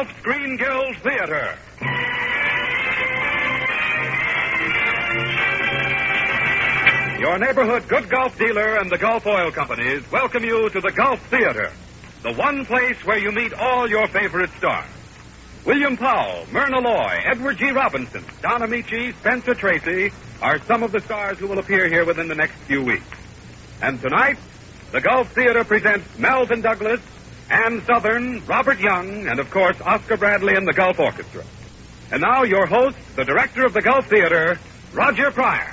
Gulf Screen Guild Theater. Your neighborhood good Gulf dealer and the Gulf Oil Companies welcome you to the Gulf Theater, the one place where you meet all your favorite stars. William Powell, Myrna Loy, Edward G. Robinson, Don Amici, Spencer Tracy are some of the stars who will appear here within the next few weeks. And tonight, the Gulf Theater presents Melvin Douglas, Ann Southern, Robert Young, and of course, Oscar Bradley and the Gulf Orchestra. And now, your host, the director of the Gulf Theater, Roger Pryor.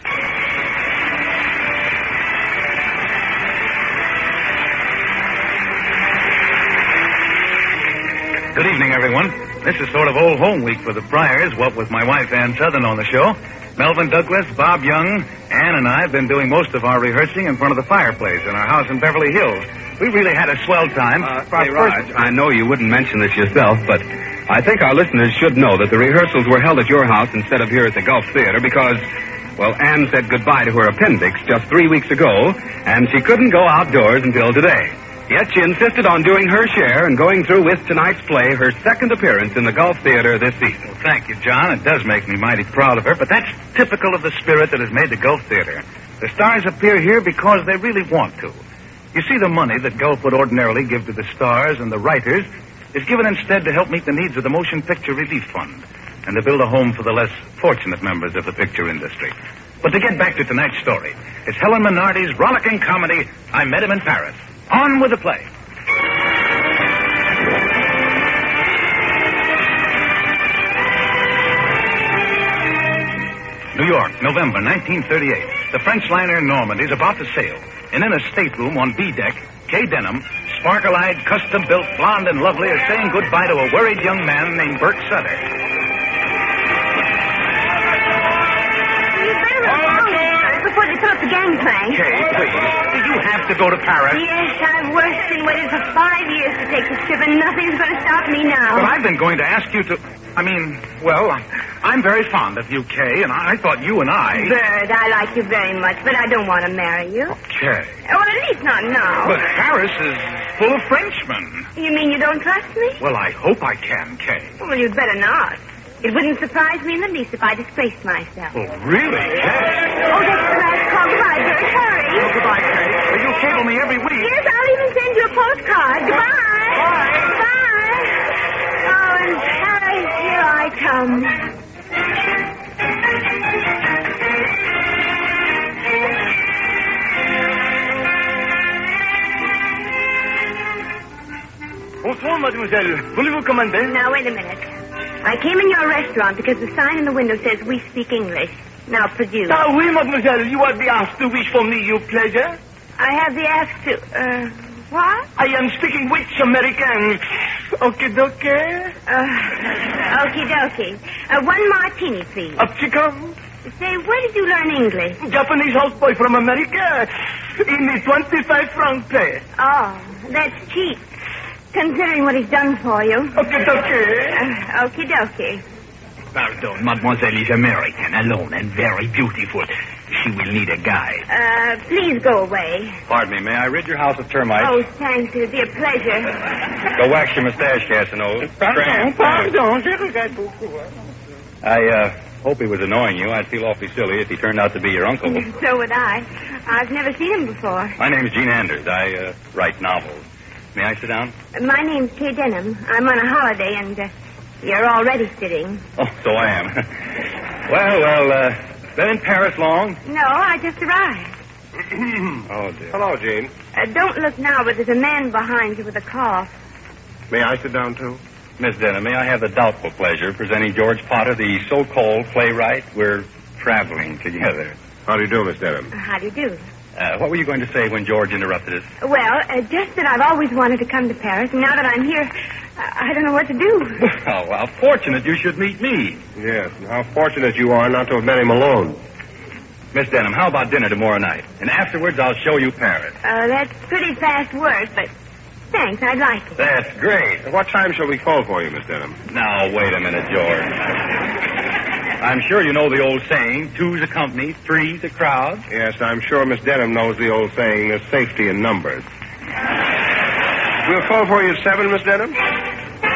Good evening, everyone. This is sort of old home week for the Pryors, what with my wife, Ann Southern, on the show. Melvin Douglas, Bob Young, Ann and I have been doing most of our rehearsing in front of the fireplace in our house in Beverly Hills. We really had a swell time. Hey, Raj, I know you wouldn't mention this yourself, but I think our listeners should know that the rehearsals were held at your house instead of here at the Gulf Theater because, well, Ann said goodbye to her appendix just 3 weeks ago, and she couldn't go outdoors until today. Yet she insisted on doing her share and going through with tonight's play, her second appearance in the Gulf Theater this season. Well, thank you, John. It does make me mighty proud of her, but that's typical of the spirit that has made the Gulf Theater. The stars appear here because they really want to. You see, the money that Gulf would ordinarily give to the stars and the writers is given instead to help meet the needs of the Motion Picture Relief Fund and to build a home for the less fortunate members of the picture industry. But to get back to tonight's story, it's Helen Minardi's rollicking comedy, I Met Him in Paris. On with the play. New York, November 1938. The French liner Normandy is about to sail. And in a stateroom on B deck, Kay Denham, sparkle-eyed, custom-built, blonde, and lovely, is saying goodbye to a worried young man named Bert Sutter. You better report before they start the gangplank. Kay, please. Did you have to go to Paris? Yes, I've worked and waited for 5 years to take this trip, and nothing's going to stop me now. Well, I've been going to ask you to... I'm very fond of you, Kay, and I thought you and I... Bert, I like you very much, but I don't want to marry you. Kay. Well, at least not now. But Paris is full of Frenchmen. You mean you don't trust me? Well, I hope I can, Kay. Well, you'd better not. It wouldn't surprise me in the least if I disgraced myself. Oh, really, Kay? Oh, that's the last call. Goodbye, Bert. Hurry. Oh, goodbye, Kay. You cable me every week. Yes, I'll even send you a postcard. Goodbye. Bye. Bye. Oh, and Paris, here I come. Bonsoir, mademoiselle. Voulez-vous commander? Now, wait a minute. I came in your restaurant because the sign in the window says we speak English. Now, produce. Ah, oui, mademoiselle. You have the ask to wish for me, your pleasure. I have the ask to, what? I am speaking with American. Okie dokie. Okie dokie. One martini, please. A chicken. Say, where did you learn English? Japanese houseboy from America. In the 25 franc place. Oh, that's cheap, considering what he's done for you. Okie dokie. Okie dokie. Pardon, mademoiselle is American, alone, and very beautiful. She will need a guide. Please go away. Pardon me, may I rid your house of termites? Oh, thanks. It'd be a pleasure. Go wax your mustache, Casanova. I hope he was annoying you. I'd feel awfully silly if he turned out to be your uncle. So would I. I've never seen him before. My name is Gene Anders. I write novels. May I sit down? My name's Kay Denham. I'm on a holiday, and you're already sitting. Oh, so I am. well, been in Paris long? No, I just arrived. Oh, dear. Hello, Gene. Don't look now, but there's a man behind you with a cough. May I sit down, too? Miss Denham, may I have the doubtful pleasure of presenting George Potter, the so-called playwright? We're traveling together. How do you do, Miss Denham? How do you do? What were you going to say when George interrupted us? Well, just that I've always wanted to come to Paris, and now that I'm here, I don't know what to do. Oh, how fortunate you should meet me. Yes, and how fortunate you are not to have met him alone. Miss Denham, how about dinner tomorrow night? And afterwards, I'll show you Paris. That's pretty fast work, but thanks, I'd like it. That's great. At what time shall we call for you, Miss Denham? Now, wait a minute, George. I'm sure you know the old saying, two's a company, three's a crowd. Yes, I'm sure Miss Denham knows the old saying, there's safety in numbers. We'll call for you at 7, Miss Denham.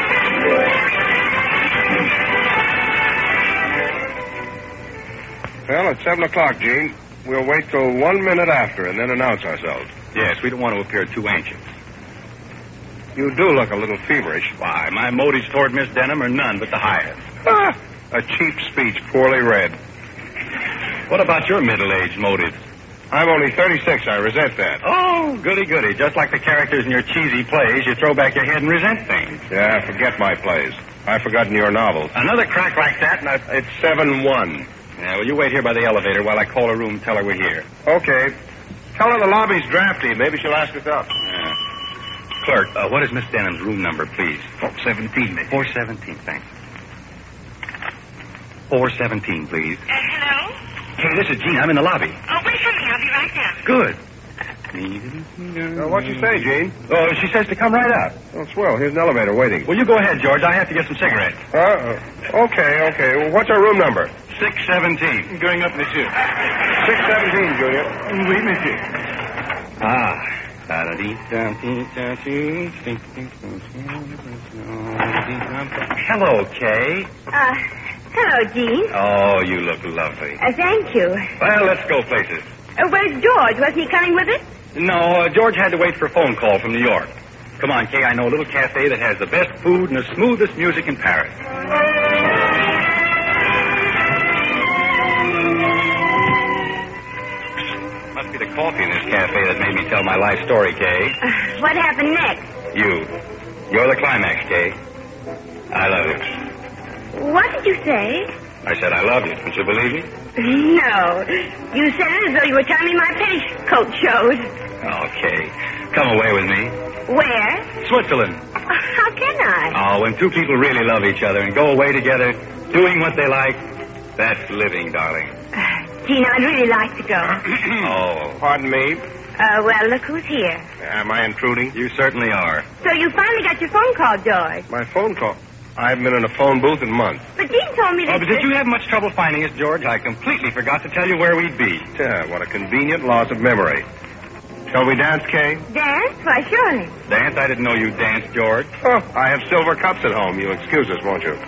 Well, it's 7 o'clock, Gene. We'll wait till 1 minute after and then announce ourselves. Yes, we don't want to appear too anxious. You do look a little feverish. Why, my motives toward Miss Denham are none but the highest. Ah, a cheap speech, poorly read. What about your middle-aged motives? I'm only 36. I resent that. Oh, goody-goody. Just like the characters in your cheesy plays, you throw back your head and resent things. Yeah, forget my plays. I've forgotten your novels. Another crack like that, and It's 7-1. Yeah, well, you wait here by the elevator while I call her room and tell her we're here. Okay. Tell her the lobby's drafty. Maybe she'll ask us up. Clerk, what is Miss Denham's room number, please? 417, maybe. 417, thanks. 417, please. Hello? Hey, this is Gene. I'm in the lobby. Oh, wait for me. I'll be right down. Good. What'd you say, Gene? Oh, she says to come right out. Oh, swell. Here's an elevator waiting. Well, you go ahead, George. I have to get some cigarettes. Okay. Well, what's our room number? 617. Going up, monsieur. 617, Junior. Oui, monsieur. Ah. Hello, Kay. Hello, Gene. Oh, you look lovely. Thank you. Well, let's go places. Where's George? Wasn't he coming with us? No, George had to wait for a phone call from New York. Come on, Kay. I know a little cafe that has the best food and the smoothest music in Paris. Must be the coffee in this cafe that made me tell my life story, Kay. What happened next? You're the climax, Kay. I love you. What did you say? I said I love you. Don't you believe me? No. You said it as though you were telling me my petticoat shows. Okay. Come away with me. Where? Switzerland. How can I? Oh, when two people really love each other and go away together, doing what they like, that's living, darling. Gene, I'd really like to go. Oh. Pardon me. Well, look who's here. Am I intruding? You certainly are. So you finally got your phone call, George. My phone call. I haven't been in a phone booth in months. But Gene told me that... Oh, but did you have much trouble finding us, George? I completely forgot to tell you where we'd be. Yeah, what a convenient loss of memory. Shall we dance, Kay? Dance? Why, surely. Dance? I didn't know you danced, George. Oh, I have silver cups at home. You'll excuse us, won't you?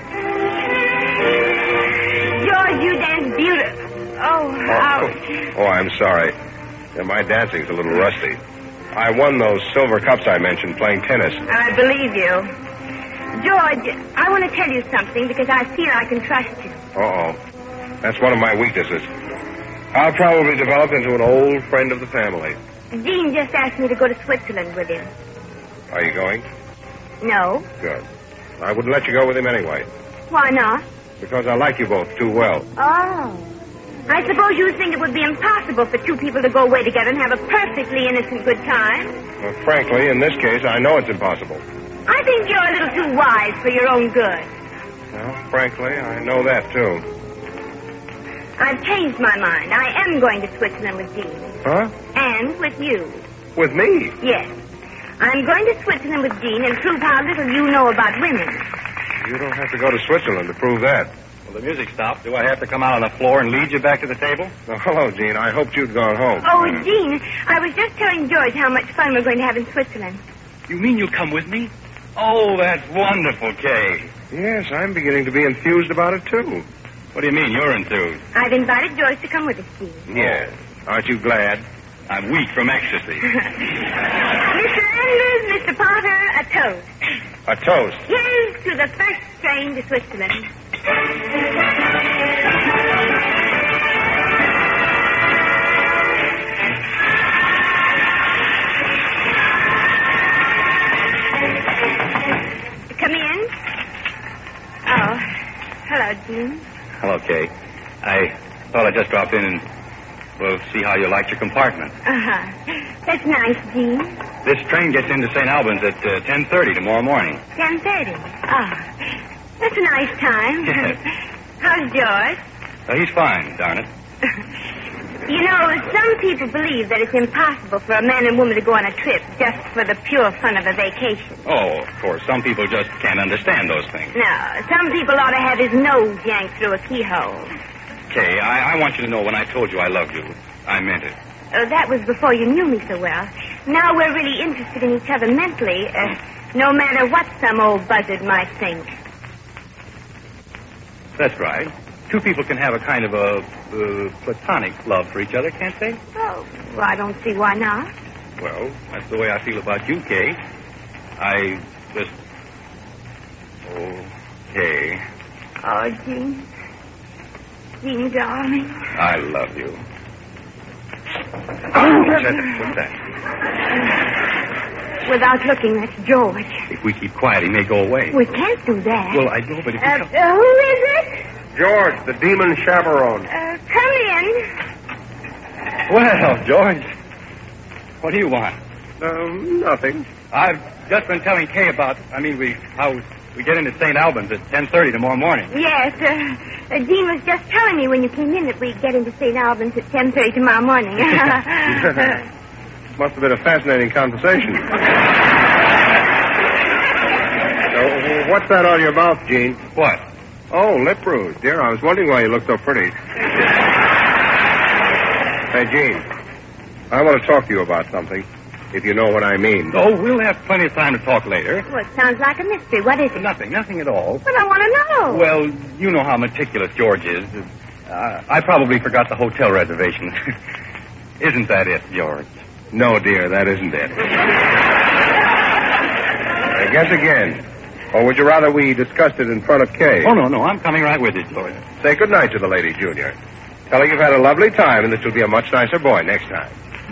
George, you dance beautiful. Oh, ouch. Oh, I'm sorry. Yeah, my dancing's a little rusty. I won those silver cups I mentioned playing tennis. I believe you. George, I want to tell you something because I feel I can trust you. Uh-oh. That's one of my weaknesses. I'll probably develop into an old friend of the family. Dean just asked me to go to Switzerland with him. Are you going? No. Good. I wouldn't let you go with him anyway. Why not? Because I like you both too well. Oh. I suppose you think it would be impossible for two people to go away together and have a perfectly innocent good time. Well, frankly, in this case, I know it's impossible. I think you're a little too wise for your own good. Well, frankly, I know that, too. I've changed my mind. I am going to Switzerland with Dean. Huh? And with you. With me? Yes. I'm going to Switzerland with Dean and prove how little you know about women. You don't have to go to Switzerland to prove that. Well, the music stopped. Do I have to come out on the floor and lead you back to the table? Oh, hello, Gene. I hoped you'd gone home. Oh, Dean, I was just telling George how much fun we're going to have in Switzerland. You mean you'll come with me? Oh, that's wonderful, Kay. Yes, I'm beginning to be enthused about it, too. What do you mean, you're enthused? I've invited George to come with us, Dean. Yes. Aren't you glad? I'm weak from ecstasy. Mr. Anders, Mr. Potter, a toast. A toast. Here's to the first train to Switzerland. Come in. Oh, hello, Dean. Hello, Kay. I thought I'd just drop in and, well, see how you liked your compartment. Uh-huh. That's nice, Dean. This train gets into St. Albans at 10:30 tomorrow morning. 10:30. Ah, that's a nice time. Yes. How's George? He's fine, darn it. You know, some people believe that it's impossible for a man and woman to go on a trip just for the pure fun of a vacation. Oh, of course. Some people just can't understand those things. No, some people ought to have his nose yanked through a keyhole. Kay, I want you to know when I told you I loved you, I meant it. Oh, that was before you knew me so well. Now we're really interested in each other mentally, no matter what some old buzzard might think. That's right. Two people can have a kind of a platonic love for each other, can't they? Oh, well, I don't see why not. Well, that's the way I feel about you, Kay. I just... Oh, Kay. Oh, Gene. Gene, darling. I love you. What's that? Without looking, that's George. If we keep quiet, he may go away. We can't do that. Well, I know, but if you come... Who is it? George, the demon chaperone. Come in. Well, George, what do you want? Nothing. I've just been telling Kay about, how we get into St. Albans at 10:30 tomorrow morning. Yes, Gene was just telling me when you came in that we get into St. Albans at 10:30 tomorrow morning. Must have been a fascinating conversation. What's that on your mouth, Gene? What? Oh, lip rouge. Dear, I was wondering why you look so pretty. Hey, Gene, I want to talk to you about something, if you know what I mean. Oh, we'll have plenty of time to talk later. Well, it sounds like a mystery. What is it? Nothing at all. But I want to know. Well, you know how meticulous George is. I probably forgot the hotel reservations. Isn't that it, George? No, dear, that isn't it. I guess again. Or would you rather we discussed it in front of Kay? Oh, no, I'm coming right with you, George. Say goodnight to the lady, Junior. Tell her you've had a lovely time and that you'll be a much nicer boy next time.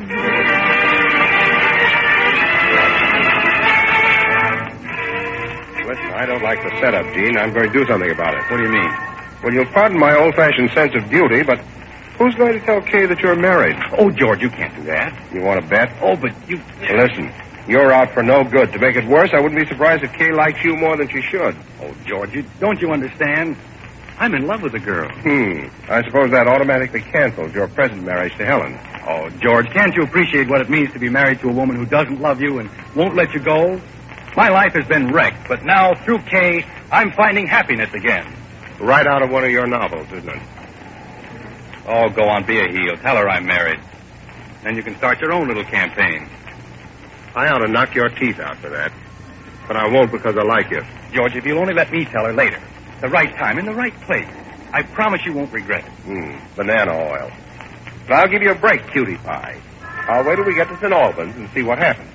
Listen, I don't like the setup, Gene. I'm going to do something about it. What do you mean? Well, you'll pardon my old-fashioned sense of duty, but who's going to tell Kay that you're married? Oh, George, you can't do that. You want to bet? Oh, but you... Listen, you're out for no good. To make it worse, I wouldn't be surprised if Kay likes you more than she should. Oh, George, don't you understand? I'm in love with the girl. I suppose that automatically cancels your present marriage to Helen. Oh, George, can't you appreciate what it means to be married to a woman who doesn't love you and won't let you go? My life has been wrecked, but now, through Kay, I'm finding happiness again. Right out of one of your novels, isn't it? Oh, go on, be a heel. Tell her I'm married. Then you can start your own little campaign. I ought to knock your teeth out for that. But I won't because I like you. George, if you'll only let me tell her later. The right time, in the right place. I promise you won't regret it. Banana oil. But I'll give you a break, cutie pie. I'll wait till we get to St. Albans and see what happens.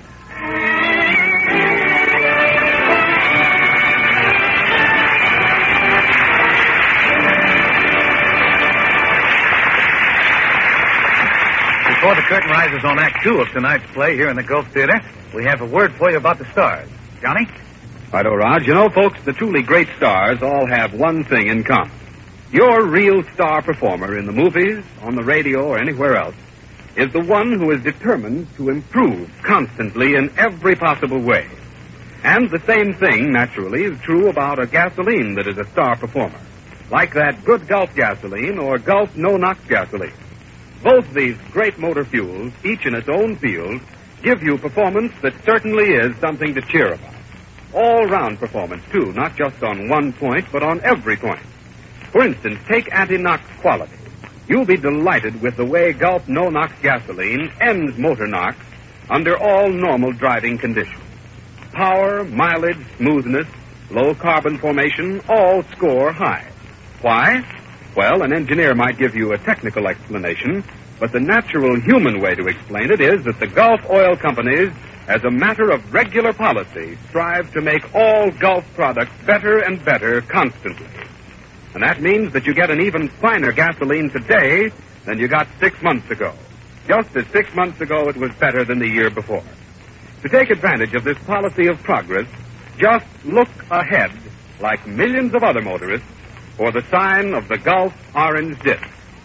Before the curtain rises on Act 2 of tonight's play here in the Gulf Theater, we have a word for you about the stars. Johnny? Righto, Raj. You know, folks, the truly great stars all have one thing in common. Your real star performer in the movies, on the radio, or anywhere else is the one who is determined to improve constantly in every possible way. And the same thing, naturally, is true about a gasoline that is a star performer, like that good Gulf gasoline or Gulf no-NOx gasoline. Both these great motor fuels, each in its own field, give you performance that certainly is something to cheer about. All-round performance, too, not just on one point, but on every point. For instance, take anti-NOx quality. You'll be delighted with the way Gulf no-NOx gasoline ends motor NOx under all normal driving conditions. Power, mileage, smoothness, low carbon formation, all score high. Why? Well, an engineer might give you a technical explanation, but the natural human way to explain it is that the Gulf oil companies, as a matter of regular policy, strive to make all Gulf products better and better constantly. And that means that you get an even finer gasoline today than you got 6 months ago. Just as 6 months ago it was better than the year before. To take advantage of this policy of progress, just look ahead, like millions of other motorists, for the sign of the Gulf orange disc.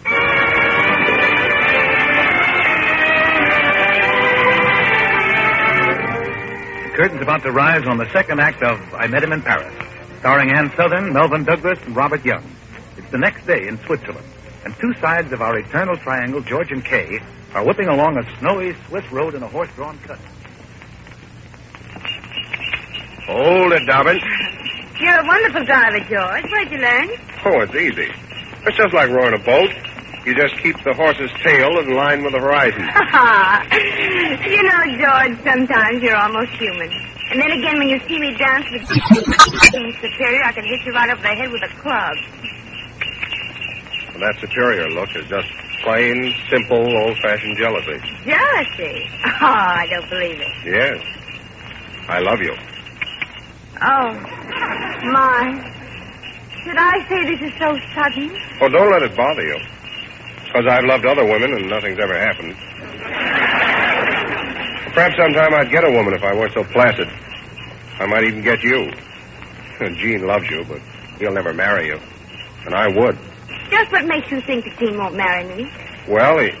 The curtain's about to rise on the second act of I Met Him in Paris, starring Ann Sothern, Melvin Douglas, and Robert Young. It's the next day in Switzerland, and two sides of our eternal triangle, George and Kay, are whipping along a snowy Swiss road in a horse-drawn cut. Hold it, Dobbin. You're a wonderful driver, George. Where'd you learn? Oh, it's easy. It's just like rowing a boat. You just keep the horse's tail in line with the horizon. You know, George, sometimes you're almost human. And then again, when you see me dance with Superior, I can hit you right over the head with a club. Well, that Superior look is just plain, simple, old-fashioned jealousy. Jealousy? Oh, I don't believe it. Yes. I love you. Oh, my. Should I say this is so sudden? Oh, don't let it bother you. Because I've loved other women and nothing's ever happened. Perhaps sometime I'd get a woman if I weren't so placid. I might even get you. Gene loves you, but he'll never marry you. And I would. Just what makes you think that Gene won't marry me? Well, he...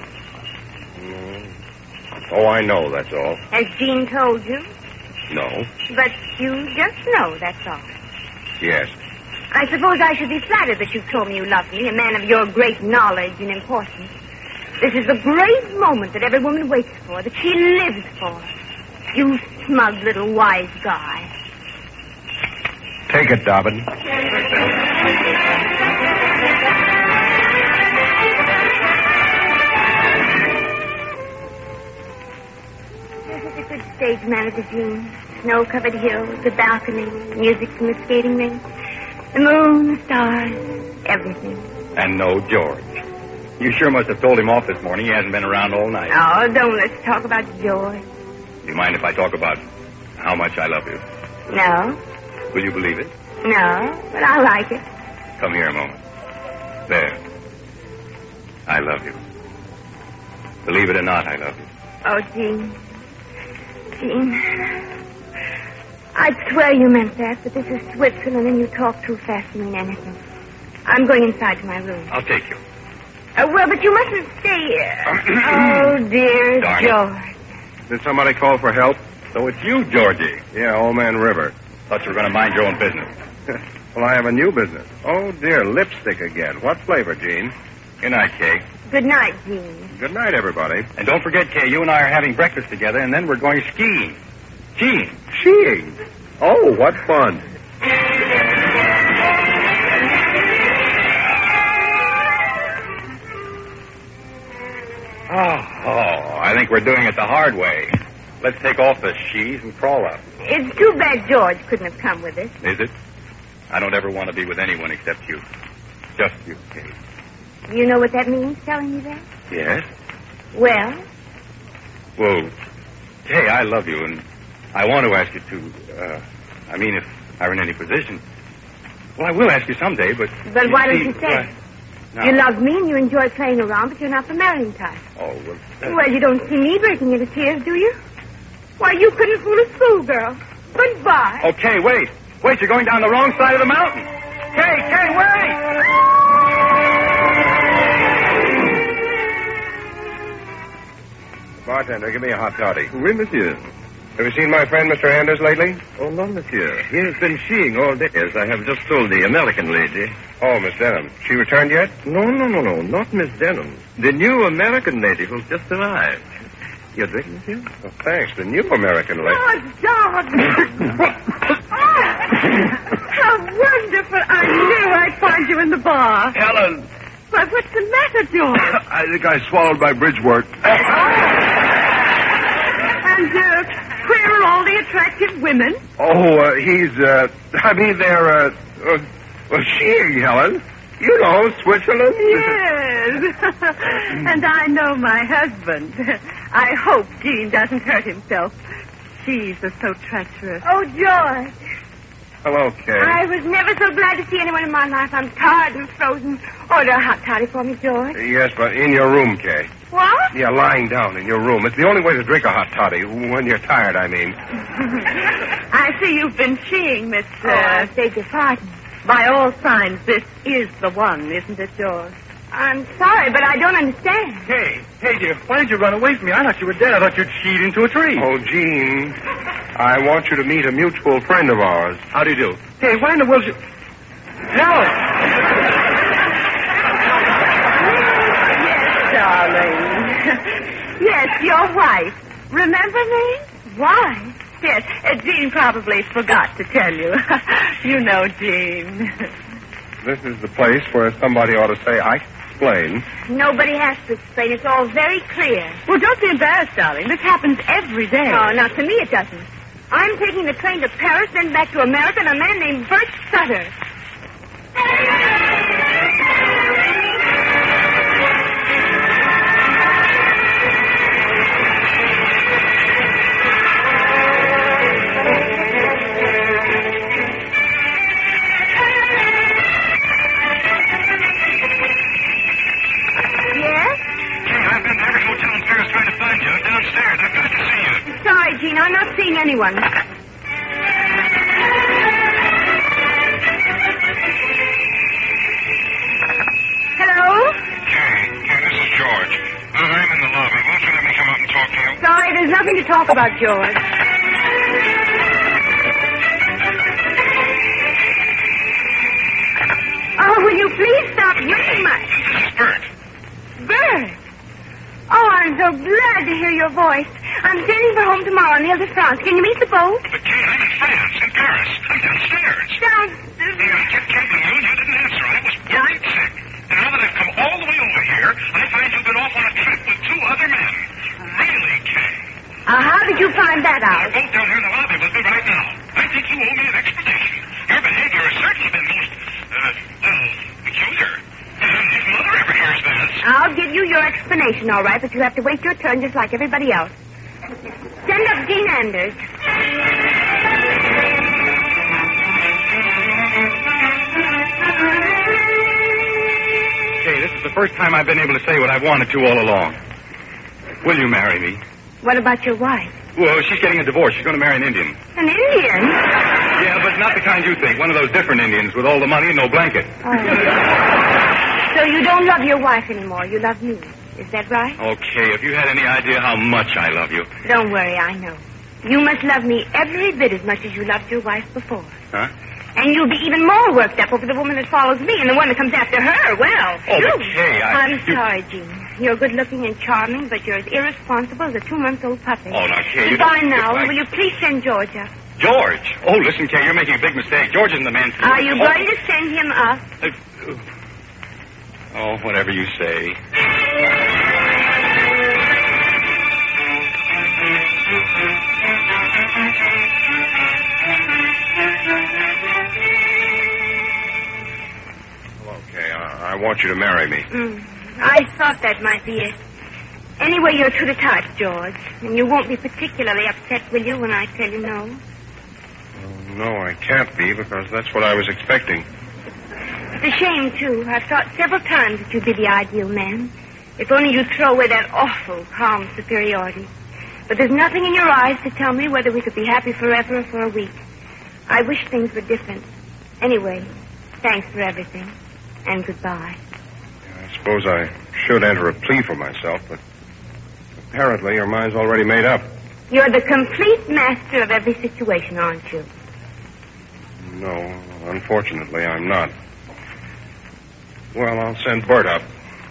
Oh, I know, that's all. Has Gene told you? No. But you just know, that's all. Yes. I suppose I should be flattered that you've told me you love me, a man of your great knowledge and importance. This is the great moment that every woman waits for, that she lives for. You smug little wise guy. Take it, Dobbin. You're such a good stage manager, Gene. Snow-covered hills, the balcony, music from the skating rink, the moon, the stars, everything. And no George. You sure must have told him off this morning. He hasn't been around all night. Oh, don't let's talk about George. Do you mind if I talk about how much I love you? No. Will you believe it? No, but I like it. Come here a moment. There. I love you. Believe it or not, I love you. Oh, Gene. Gene. I'd swear you meant that, but this is Switzerland and you talk too fast to mean anything. I'm going inside to my room. I'll take you. Well, but you mustn't stay here. Oh, dear Darn George. Did somebody call for help? So it's you, Georgie. Yeah, Old Man River. Thought you were going to mind your own business. Well, I have a new business. Oh, dear, lipstick again. What flavor, Gene? Good night, Kay. Good night, Gene. Good night, everybody. And don't forget, Kay, you and I are having breakfast together, and then we're going skiing. Gene. Skiing? Oh, what fun. Oh, I think we're doing it the hard way. Let's take off the skis and crawl up. It's too bad George couldn't have come with us. Is it? I don't ever want to be with anyone except you. Just you, Kay. You know what that means, telling me that? Yes? Well? Well, Kay, I love you, and I want to ask you to, if I were in any position. Well, I will ask you someday, but... But why don't you say? No. You love me and you enjoy playing around, but you're not the marrying type. Oh, well... Well, you don't see me breaking into tears, do you? Why, you couldn't fool a schoolgirl. Goodbye. Okay, wait. Wait, you're going down the wrong side of the mountain. Kay, wait! Bartender, give me a hot toddy. Oui, monsieur. Have you seen my friend, Mr. Anders, lately? Oh, no, monsieur. He has been skiing all day, as I have just told the American lady. Oh, Miss Denham. She returned yet? No. Not Miss Denham. The new American lady who's just arrived. Your drink, monsieur? Oh, thanks. The new American lady. Oh, George! How wonderful. I knew I'd find you in the bar. Helen! Why, what's the matter, George? I think I swallowed my bridge work. And, where are all the attractive women? They're skiing, Helen. You know, Switzerland. Yes. And I know my husband. I hope Gene doesn't hurt himself. She's so treacherous. Oh, George. Hello, Kay. I was never so glad to see anyone in my life. I'm tired and frozen. Order a hot toddy for me, George. Yes, but in your room, Kay. What? Yeah, lying down in your room. It's the only way to drink a hot toddy. When you're tired, I mean. I see you've been seeing, Miss... I beg your pardon. By all signs, this is the one, isn't it, George? I'm sorry, but I don't understand. Hey, dear, why did you run away from me? I thought you were dead. I thought you'd skied into a tree. Oh, Gene, I want you to meet a mutual friend of ours. How do you do? Hey, why in the world you... Helen! Yes, darling. Yes, your wife. Remember me? Wife? Yes, Jean probably forgot to tell you. You know Jean. This is the place where somebody ought to say, explain. Nobody has to explain. It's all very clear. Well, don't be embarrassed, darling. This happens every day. Oh, now, to me it doesn't. I'm taking the train to Paris, then back to America, and a man named Bert Sutter. Sorry, Gene, I'm not seeing anyone. Hello? Kay, this is George. I'm in the lobby. Won't you let me come up and talk to you? Sorry, there's nothing to talk about, George. Oh, will you please stop ringing my... This is Bert. Bert! Oh, I'm so glad to hear your voice. I'm sailing for home tomorrow on the Ile-de-France. Can you meet the boat? But, Kay, I'm in France, in Paris. I'm downstairs. Downstairs? I kept cabling you, and you didn't answer. I was worried sick. And now that I've come all the way over here, I find you've been off on a trip with 2 other men. Really, Kay? How did you find that out? They're both down here in the lobby with me right now. I think you owe me an explanation. Your behavior has certainly been most, peculiar. If Mother ever hears this... I'll give you your explanation, all right, but you have to wait your turn just like everybody else. Send up Gene Anders. Kay, this is the first time I've been able to say what I've wanted to all along. Will you marry me? What about your wife? Well, she's getting a divorce. She's going to marry an Indian. An Indian? Yeah, but not the kind you think. One of those different Indians with all the money and no blanket. Oh. So you don't love your wife anymore. You love me. Is that right? Okay, if you had any idea how much I love you. Don't worry, I know. You must love me every bit as much as you loved your wife before. Huh? And you'll be even more worked up over the woman that follows me and the one that comes after her. Well, Oh, you. but Kay, I'm sorry, Gene. You're good-looking and charming, but you're as irresponsible as a 2-month-old puppy. Oh, now, Kay, you Goodbye don't... now. Goodbye. Will you please send George up? George? Oh, listen, Kay, you're making a big mistake. George isn't the man for you. Are you going to send him up? Oh, whatever you say. Okay, I want you to marry me. I thought that might be it. Anyway, you're true to type, George. And you won't be particularly upset, will you, when I tell you no? No, I can't be, because that's what I was expecting. It's a shame, too. I've thought several times that you'd be the ideal man. If only you'd throw away that awful, calm superiority. But there's nothing in your eyes to tell me whether we could be happy forever or for a week. I wish things were different. Anyway, thanks for everything. And goodbye. I suppose I should enter a plea for myself, but apparently your mind's already made up. You're the complete master of every situation, aren't you? No, unfortunately, I'm not. Well, I'll send Bert up.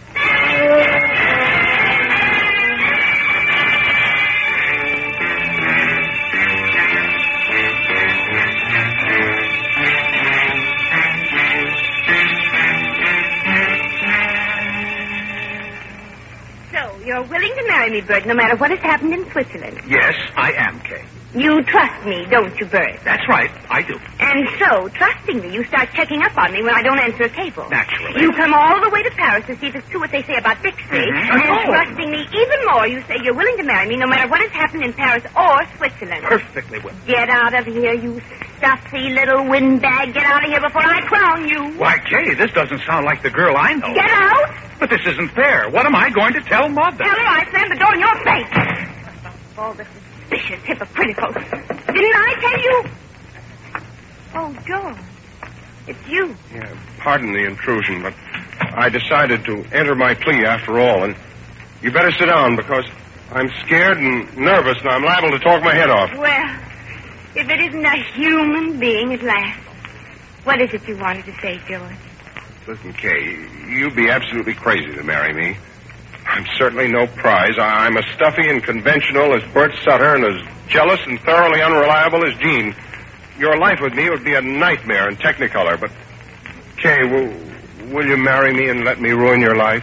So, you're willing to marry me, Bert, no matter what has happened in Switzerland. Yes, I am, Kay. You trust me, don't you, Bert? That's right, I do. And so, trusting me, you start checking up on me when I don't answer a cable. Naturally. You come all the way to Paris to see if it's true what they say about Bixby. Mm-hmm. And Oh. trusting me even more, you say you're willing to marry me no matter what has happened in Paris or Switzerland. Perfectly well. Get out of here, you stuffy little windbag. Get out of here before I crown you. Why, Kay, this doesn't sound like the girl I know. Get out! But this isn't fair. What am I going to tell Mother? Tell her I slammed the door in your face. All the suspicious, hypocritical. Didn't I tell you? Oh, George. It's you. Yeah, pardon the intrusion, but I decided to enter my plea after all, and you better sit down because I'm scared and nervous and I'm liable to talk my head off. Well, if it isn't a human being at last, what is it you wanted to say, George? Listen, Kay, you'd be absolutely crazy to marry me. I'm certainly no prize. I'm as stuffy and conventional as Bert Sutter and as jealous and thoroughly unreliable as Gene. Your life with me would be a nightmare in Technicolor, but, Kay, Will you marry me and let me ruin your life?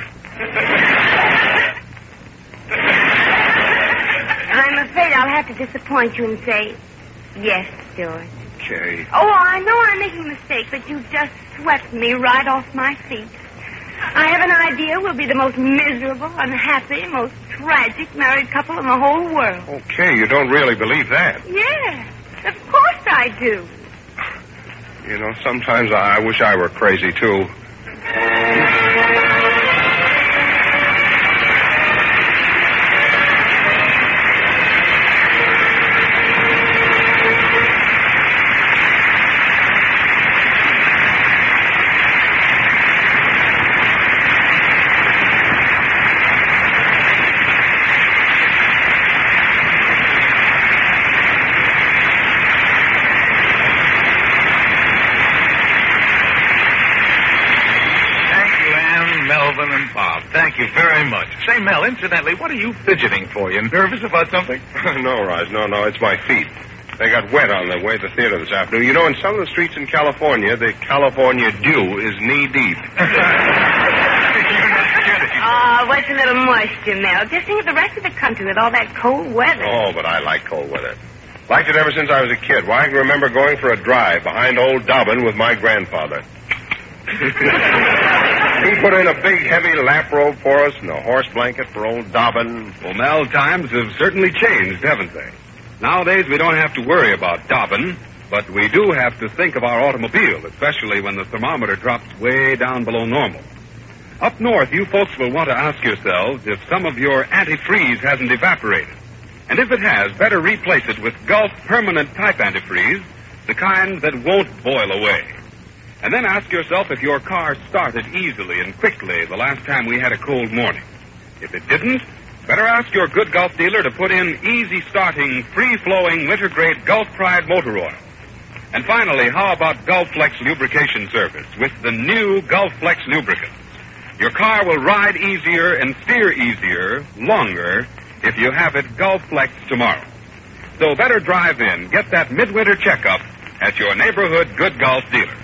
I'm afraid I'll have to disappoint you and say yes, Stuart. Okay. Oh, I know I'm making a mistake, but you just swept me right off my feet. I have an idea we'll be the most miserable, unhappy, most tragic married couple in the whole world. Okay, you don't really believe that. Yes, of course I do. You know, sometimes I wish I were crazy, too. Thank you very much. Say, Mel, incidentally, what are you fidgeting for? You nervous about something? No, Raj, no, it's my feet. They got wet on the way to the theater this afternoon. You know, in some of the streets in California, the California dew is knee-deep. Oh, what's a little moisture, Mel? Just think of the rest of the country with all that cold weather. Oh, but I like cold weather. Liked it ever since I was a kid. Why, I can remember going for a drive behind old Dobbin with my grandfather. He put in a big, heavy lap robe for us and a horse blanket for old Dobbin. Well, Mel, times have certainly changed, haven't they? Nowadays, we don't have to worry about Dobbin, but we do have to think of our automobile, especially when the thermometer drops way down below normal. Up north, you folks will want to ask yourselves if some of your antifreeze hasn't evaporated. And if it has, better replace it with Gulf Permanent Type Antifreeze, the kind that won't boil away. And then ask yourself if your car started easily and quickly the last time we had a cold morning. If it didn't, better ask your good Gulf dealer to put in easy-starting, free-flowing, winter-grade Gulf Pride motor oil. And finally, how about Gulf Flex lubrication service with the new Gulf Flex lubricants? Your car will ride easier and steer easier, longer, if you have it Gulf Flex tomorrow. So better drive in, get that midwinter checkup at your neighborhood good Gulf dealer.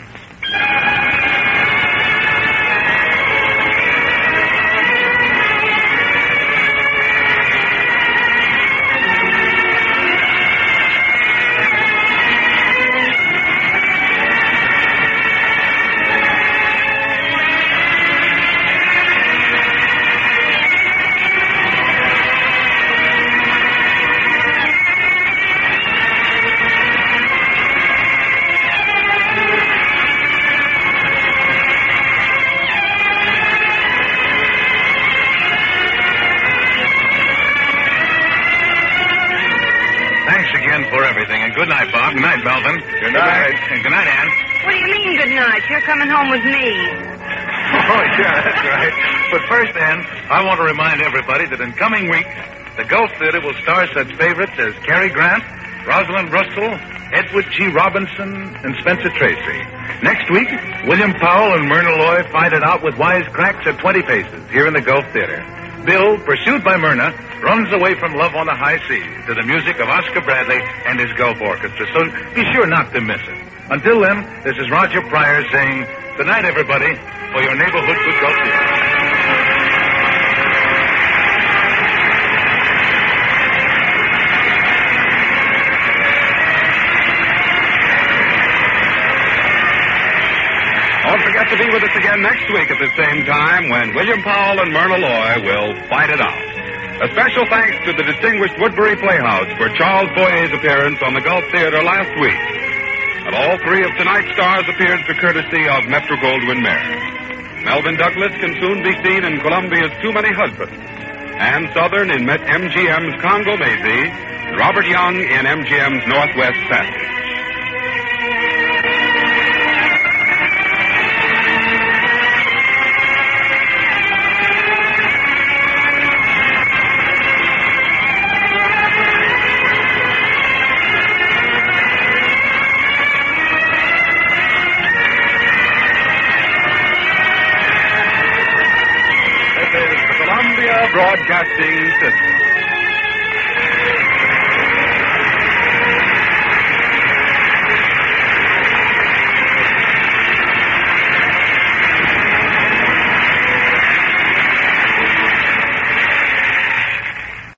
Good night, Bob. Good night, Melvin. Good night. And good night, Ann. What do you mean, good night? You're coming home with me. Oh, yeah, that's right. But first, Ann, I want to remind everybody that in coming weeks, the Gulf Theater will star such favorites as Cary Grant, Rosalind Russell, Edward G. Robinson, and Spencer Tracy. Next week, William Powell and Myrna Loy fight it out with wisecracks at 20 paces here in the Gulf Theater. Bill, pursued by Myrna, runs away from Love on the High Seas to the music of Oscar Bradley and his Gulf Orchestra, so be sure not to miss it. Until then, this is Roger Pryor saying, good night, everybody, for your neighborhood good Gulf Theater. Don't forget to be with us again next week at the same time when William Powell and Myrna Loy will fight it out. A special thanks to the distinguished Woodbury Playhouse for Charles Boyer's appearance on the Gulf Theater last week. And all three of tonight's stars appeared through courtesy of Metro-Goldwyn-Mayer. Melvin Douglas can soon be seen in Columbia's Too Many Husbands, Ann Southern in MGM's Congo Maisie, and Robert Young in MGM's Northwest Passage.